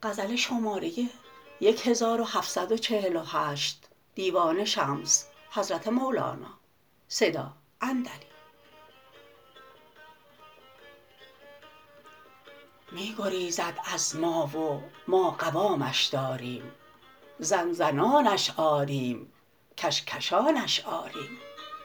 می گریزد از ما و ما قوامش داریم زن زنانش آریم کش کشانش آریم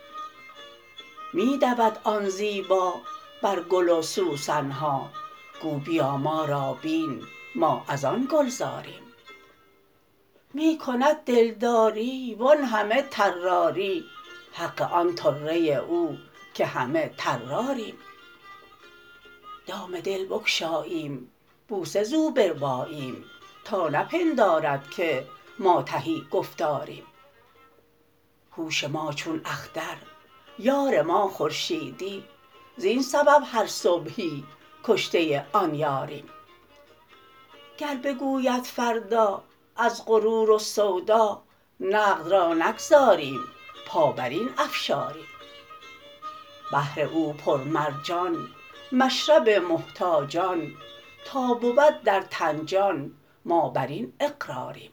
می دود آن زیبا بر گل و سوسن ها گو بیا ما را بین ما از آن گلزاریم می کند دلداری و آن همه طراری حق آن طره او که همه طراریم دام دل بگشاییم بوسه زو برباییم تا نپندارد که ما تهی گفتاریم هوش ما چون اختر یار ما خورشیدی زین سبب هر صبحی کشته آن یاریم گر بگوید فردا از غرور و سودا نقد را نگذاریم پا بر این افشاریم بحر او پرمرجان مشرب محتاجان تا بود در تن جان ما بر این اقراریم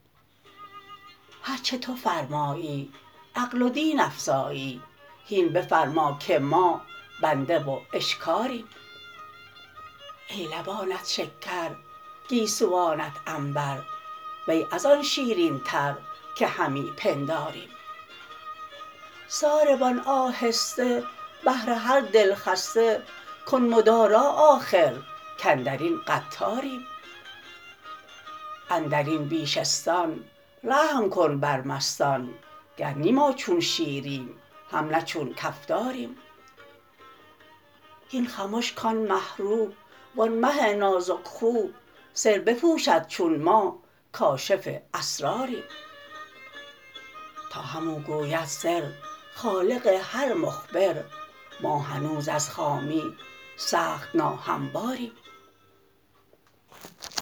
هر چه تو فرمایی عقل و دین افزایی هین بفرما که ما بنده و اشکاریم ای لبانت شکر گیسوانت عنبر وی از آن شیرینتر که همی پنداریم ساربان آهسته بهر هر دلخسته کن مدارا آخر کاندر این قطاریم اندر این بیشه ستان رحم کن بر مستان گر نی ما چون شیریم هم نه چون کفتاریم هین خمش کان مه رو و آن مه نازک خو سر بپوشد چون ما کاشف اسراریم تا همو گوید سر خالق هر مخبر ما هنوز از خامی سخت ناهمواریم